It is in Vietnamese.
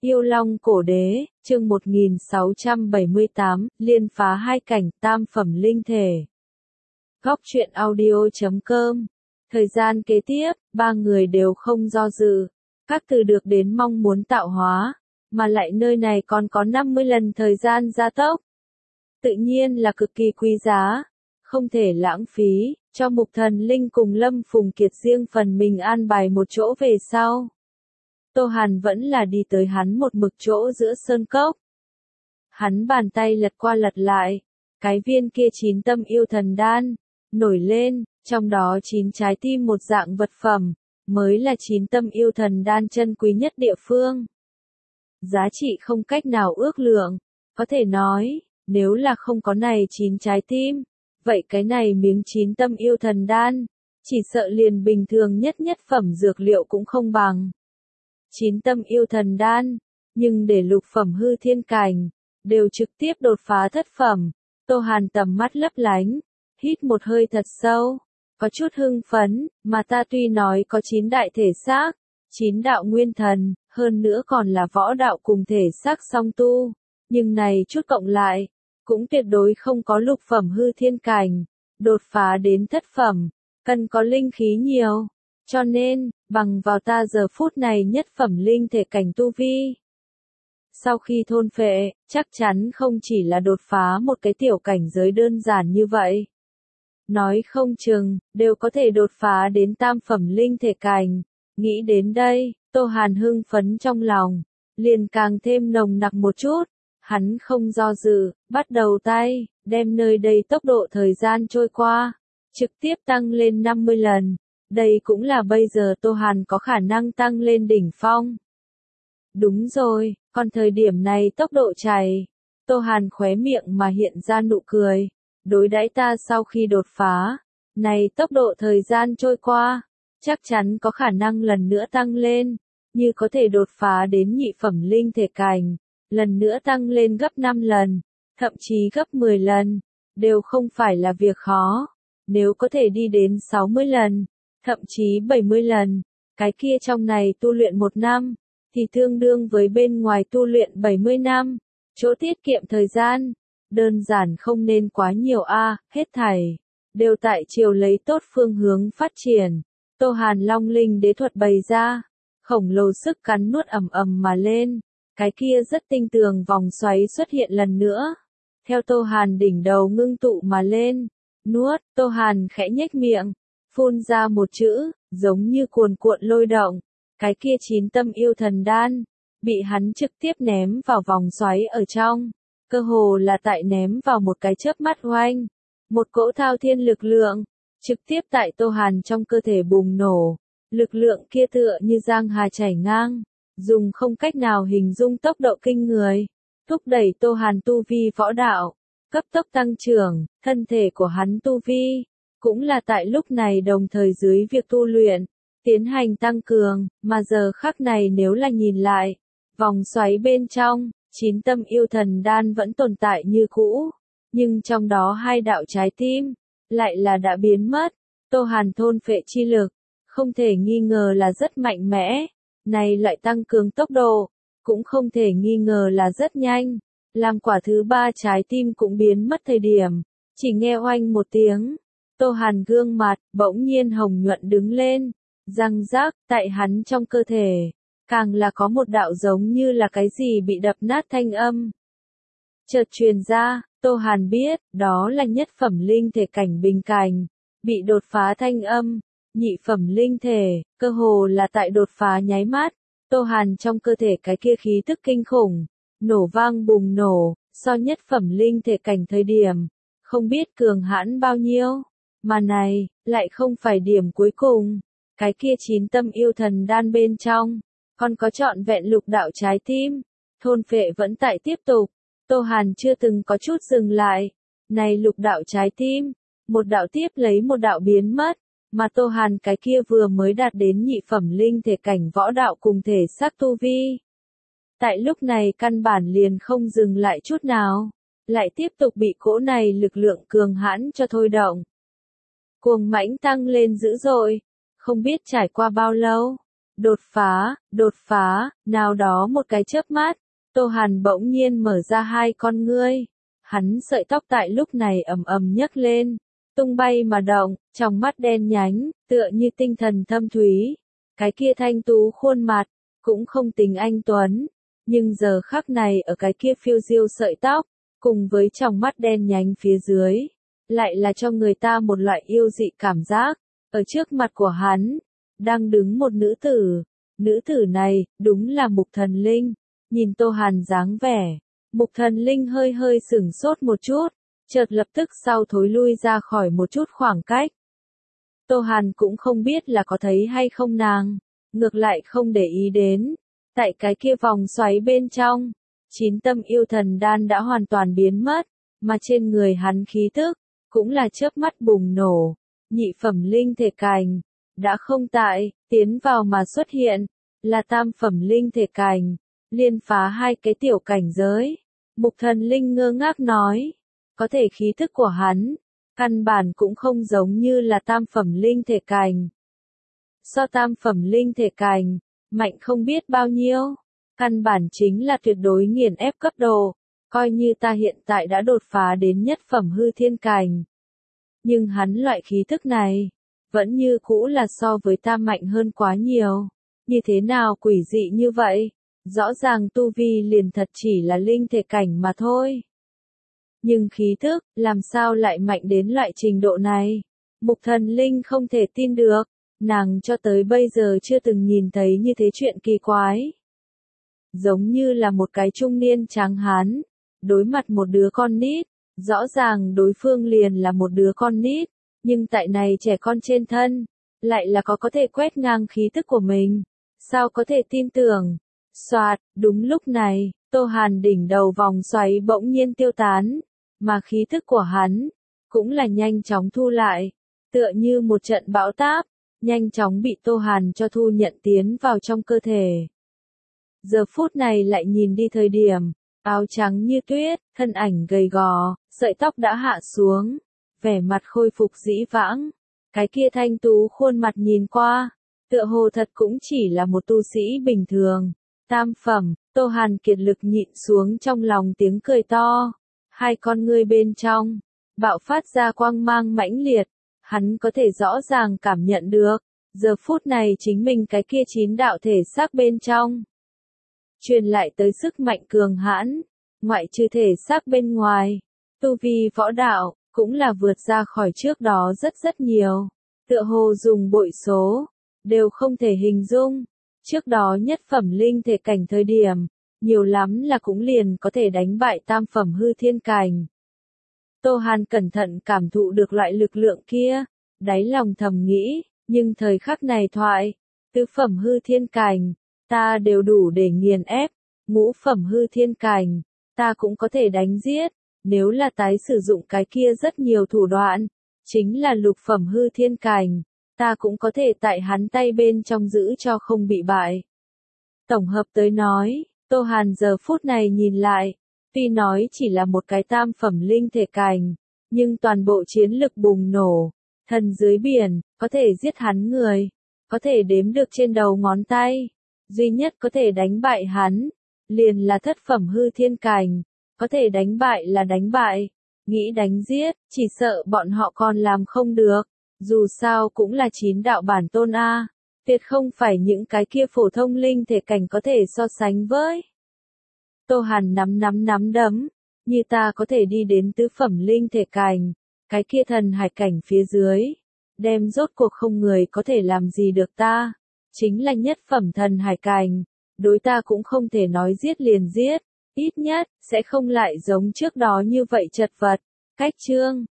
Yêu Long Cổ Đế, chương 1678, liên phá hai cảnh, tam phẩm linh thể. Góc truyện audio.com. Thời gian kế tiếp, ba người đều không do dự. Các từ được đến mong muốn tạo hóa, mà lại nơi này còn có 50 lần thời gian gia tốc. Tự nhiên là cực kỳ quý giá, không thể lãng phí, cho Mục Thần Linh cùng Lâm Phùng Kiệt riêng phần mình an bài một chỗ về sau. Tô Hàn vẫn là đi tới hắn một mực chỗ giữa sơn cốc. Hắn bàn tay lật qua lật lại, cái viên kia 9 tâm yêu thần đan, nổi lên, trong đó 9 trái tim một dạng vật phẩm, mới là 9 tâm yêu thần đan chân quý nhất địa phương. Giá trị không cách nào ước lượng, có thể nói, nếu là không có này 9 trái tim, vậy cái này miếng 9 tâm yêu thần đan, chỉ sợ liền bình thường nhất nhất phẩm dược liệu cũng không bằng. 9 tâm yêu thần đan, nhưng để lục phẩm hư thiên cảnh, đều trực tiếp đột phá thất phẩm. Tô Hàn tầm mắt lấp lánh, hít một hơi thật sâu, có chút hưng phấn, mà ta tuy nói có 9 đại thể xác, 9 đạo nguyên thần, hơn nữa còn là võ đạo cùng thể xác song tu, nhưng này chút cộng lại, cũng tuyệt đối không có lục phẩm hư thiên cảnh, đột phá đến thất phẩm, cần có linh khí nhiều. Cho nên, bằng vào ta giờ phút này nhất phẩm linh thể cảnh tu vi. Sau khi thôn phệ, chắc chắn không chỉ là đột phá một cái tiểu cảnh giới đơn giản như vậy. Nói không chừng, đều có thể đột phá đến tam phẩm linh thể cảnh. Nghĩ đến đây, Tô Hàn hưng phấn trong lòng, liền càng thêm nồng nặc một chút. Hắn không do dự, bắt đầu tay, đem nơi đây tốc độ thời gian trôi qua, trực tiếp tăng lên 50 lần. Đây cũng là bây giờ Tô Hàn có khả năng tăng lên đỉnh phong. Đúng rồi, còn thời điểm này tốc độ chảy. Tô Hàn khóe miệng mà hiện ra nụ cười. Đối đãi ta sau khi đột phá, này tốc độ thời gian trôi qua, chắc chắn có khả năng lần nữa tăng lên, như có thể đột phá đến nhị phẩm linh thể cảnh, lần nữa tăng lên gấp 5 lần, thậm chí gấp 10 lần, đều không phải là việc khó. Nếu có thể đi đến 60 lần, thậm chí 70 lần, cái kia trong này tu luyện 1 năm, thì tương đương với bên ngoài tu luyện 70 năm, chỗ tiết kiệm thời gian, đơn giản không nên quá nhiều hết thảy, đều tại chiều lấy tốt phương hướng phát triển. Tô Hàn Long Linh đế thuật bày ra, khổng lồ sức cắn nuốt ầm ầm mà lên, cái kia rất tinh tường vòng xoáy xuất hiện lần nữa, theo Tô Hàn đỉnh đầu ngưng tụ mà lên, nuốt, Tô Hàn khẽ nhếch miệng, phun ra một chữ, giống như cuồn cuộn lôi động, cái kia 9 tâm yêu thần đan, bị hắn trực tiếp ném vào vòng xoáy ở trong, cơ hồ là tại ném vào một cái chớp mắt oanh, một cỗ thao thiên lực lượng, trực tiếp tại Tô Hàn trong cơ thể bùng nổ, lực lượng kia tựa như giang hà chảy ngang, dùng không cách nào hình dung tốc độ kinh người, thúc đẩy Tô Hàn tu vi võ đạo, cấp tốc tăng trưởng, thân thể của hắn tu vi cũng là tại lúc này đồng thời dưới việc tu luyện, tiến hành tăng cường, mà giờ khắc này nếu là nhìn lại, vòng xoáy bên trong, 9 tâm yêu thần đan vẫn tồn tại như cũ, nhưng trong đó 2 đạo trái tim, lại là đã biến mất. Tô Hàn thôn phệ chi lực, không thể nghi ngờ là rất mạnh mẽ, này lại tăng cường tốc độ, cũng không thể nghi ngờ là rất nhanh, làm quả thứ 3 trái tim cũng biến mất thời điểm, chỉ nghe oanh một tiếng. Tô Hàn gương mặt, bỗng nhiên hồng nhuận đứng lên, răng rác, tại hắn trong cơ thể, càng là có một đạo giống như là cái gì bị đập nát thanh âm. Chợt truyền ra, Tô Hàn biết, đó là nhất phẩm linh thể cảnh bình cảnh, bị đột phá thanh âm, nhị phẩm linh thể, cơ hồ là tại đột phá nháy mắt, Tô Hàn trong cơ thể cái kia khí tức kinh khủng, nổ vang bùng nổ, so nhất phẩm linh thể cảnh thời điểm, không biết cường hãn bao nhiêu. Mà này, lại không phải điểm cuối cùng, cái kia 9 tâm yêu thần đan bên trong, còn có trọn vẹn lục đạo trái tim, thôn phệ vẫn tại tiếp tục, Tô Hàn chưa từng có chút dừng lại, này lục đạo trái tim, một đạo tiếp lấy một đạo biến mất, mà Tô Hàn cái kia vừa mới đạt đến nhị phẩm linh thể cảnh võ đạo cùng thể xác tu vi. Tại lúc này căn bản liền không dừng lại chút nào, lại tiếp tục bị cỗ này lực lượng cường hãn cho thôi động. Cuồng mãnh tăng lên dữ dội, không biết trải qua bao lâu, đột phá, nào đó một cái chớp mắt, Tô Hàn bỗng nhiên mở ra hai con ngươi. Hắn sợi tóc tại lúc này ầm ầm nhấc lên, tung bay mà động, trong mắt đen nhánh, tựa như tinh thần thâm thúy. Cái kia thanh tú khuôn mặt, cũng không tính anh tuấn, nhưng giờ khắc này ở cái kia phiêu diêu sợi tóc, cùng với trong mắt đen nhánh phía dưới, lại là cho người ta một loại yêu dị cảm giác. Ở trước mặt của hắn, đang đứng một nữ tử này, đúng là Mục Thần Linh. Nhìn Tô Hàn dáng vẻ, Mục Thần Linh hơi hơi sửng sốt một chút, chợt lập tức sau thối lui ra khỏi một chút khoảng cách. Tô Hàn cũng không biết là có thấy hay không nàng, ngược lại không để ý đến. Tại cái kia vòng xoáy bên trong, 9 tâm yêu thần đan đã hoàn toàn biến mất, mà trên người hắn khí tức, cũng là chớp mắt bùng nổ. Nhị phẩm linh thể cành, đã không tại, tiến vào mà xuất hiện, là tam phẩm linh thể cành, liên phá hai cái tiểu cảnh giới. Mục Thần Linh ngơ ngác nói, có thể khí tức của hắn, căn bản cũng không giống như là tam phẩm linh thể cành. So tam phẩm linh thể cành, mạnh không biết bao nhiêu, căn bản chính là tuyệt đối nghiền ép cấp độ, coi như ta hiện tại đã đột phá đến nhất phẩm hư thiên cành. Nhưng hắn loại khí tức này, vẫn như cũ là so với ta mạnh hơn quá nhiều. Như thế nào quỷ dị như vậy? Rõ ràng tu vi liền thật chỉ là linh thể cảnh mà thôi. Nhưng khí tức, làm sao lại mạnh đến loại trình độ này? Mục Thần Linh không thể tin được, nàng cho tới bây giờ chưa từng nhìn thấy như thế chuyện kỳ quái. Giống như là một cái trung niên tráng hán, đối mặt một đứa con nít, rõ ràng đối phương liền là một đứa con nít, nhưng tại này trẻ con trên thân, lại là có thể quét ngang khí tức của mình. Sao có thể tin tưởng? Soạt, đúng lúc này, Tô Hàn đỉnh đầu vòng xoáy bỗng nhiên tiêu tán, mà khí tức của hắn, cũng là nhanh chóng thu lại, tựa như một trận bão táp, nhanh chóng bị Tô Hàn cho thu nhận tiến vào trong cơ thể. Giờ phút này lại nhìn đi thời điểm, áo trắng như tuyết, thân ảnh gầy gò, sợi tóc đã hạ xuống, vẻ mặt khôi phục dĩ vãng, cái kia thanh tú khuôn mặt nhìn qua, tựa hồ thật cũng chỉ là một tu sĩ bình thường. Tam phẩm, Tô Hàn kiệt lực nhịn xuống trong lòng tiếng cười to, hai con ngươi bên trong, bạo phát ra quang mang mãnh liệt, hắn có thể rõ ràng cảm nhận được, giờ phút này chính mình cái kia 9 đạo thể xác bên trong. Truyền lại tới sức mạnh cường hãn, ngoại trừ thể xác bên ngoài, tu vi võ đạo, cũng là vượt ra khỏi trước đó rất nhiều, tựa hồ dùng bội số, đều không thể hình dung. Trước đó nhất phẩm linh thể cảnh thời điểm, nhiều lắm là cũng liền có thể đánh bại tam phẩm hư thiên cảnh. Tô Hàn cẩn thận cảm thụ được loại lực lượng kia, đáy lòng thầm nghĩ, nhưng thời khắc này thoại, tứ phẩm hư thiên cảnh, ta đều đủ để nghiền ép, ngũ phẩm hư thiên cảnh, ta cũng có thể đánh giết, nếu là tái sử dụng cái kia rất nhiều thủ đoạn, chính là lục phẩm hư thiên cảnh. Ta cũng có thể tại hắn tay bên trong giữ cho không bị bại. Tổng hợp tới nói, Tô Hàn giờ phút này nhìn lại, tuy nói chỉ là một cái tam phẩm linh thể cảnh, nhưng toàn bộ chiến lực bùng nổ, thần dưới biển, có thể giết hắn người, có thể đếm được trên đầu ngón tay, duy nhất có thể đánh bại hắn, liền là thất phẩm hư thiên cảnh, có thể đánh bại là đánh bại, nghĩ đánh giết, chỉ sợ bọn họ còn làm không được. Dù sao cũng là 9 đạo bản tôn A, tuyệt không phải những cái kia phổ thông linh thể cảnh có thể so sánh với. Tô Hàn nắm đấm, như ta có thể đi đến tứ phẩm linh thể cảnh, cái kia thần hải cảnh phía dưới, đem rốt cuộc không người có thể làm gì được ta, chính là nhất phẩm thần hải cảnh, đối ta cũng không thể nói giết liền giết, ít nhất, sẽ không lại giống trước đó như vậy chật vật. Cách chương